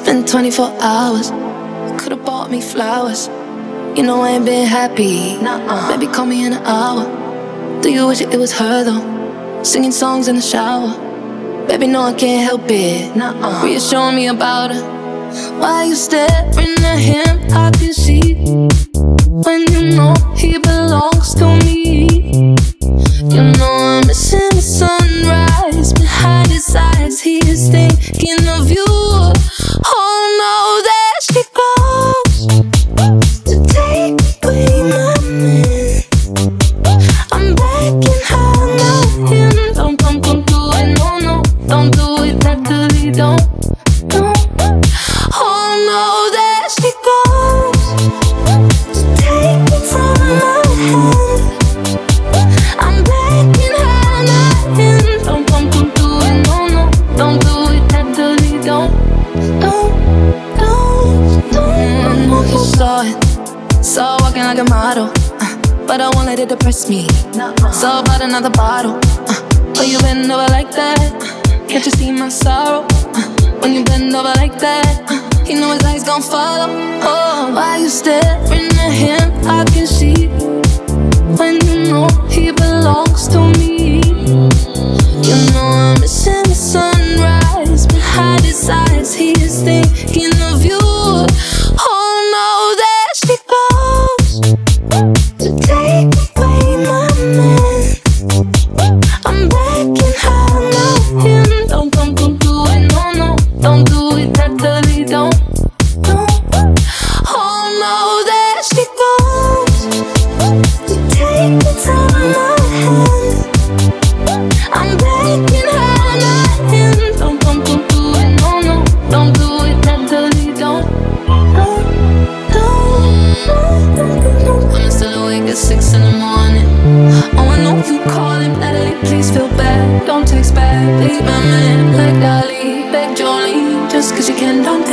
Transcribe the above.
been 24 hours. You could've bought me flowers. You know I ain't been happy. Maybe call me in an hour. Do you wish it was her though? Singing songs in the shower. Baby, no, I can't help it. Reassuring me about her. Why you staring at him? I can see when you know he belongs to me. You know I'm missing the sunrise behind his eyes. He is thinking of you. Oh no, there she goes to take away my man. I'm begging her, not him. Don't do it, no, don't do it, naturally, don't. Oh no, there she goes to take it from my hand. I'm begging her, not him. Don't do it, no, don't do it, naturally, don't. You saw walking like a model, but I won't let it depress me. So bought another bottle. When you bend over like that, can't you see my sorrow? When you bend over like that, you know his eyes gon' follow. Oh, why you staring at him? I can see when you know he belongs to me. You know I'm missing the sunrise behind his eyes. He is thinking of you. Oh no, there she goes to take away my man. I'm begging her, not him. Don't do it, no, don't do it, naturally, don't. Oh no, there she goes to take it from my hand. I'm begging her, not him. Don't do it, no, don't do it, naturally, don't. I'm still awake at 6 in the morning. Oh, I know you calling, Natalie, please feel bad. Don't text back, leave my man like Dolly, beg Jolie. Just cause you can, don't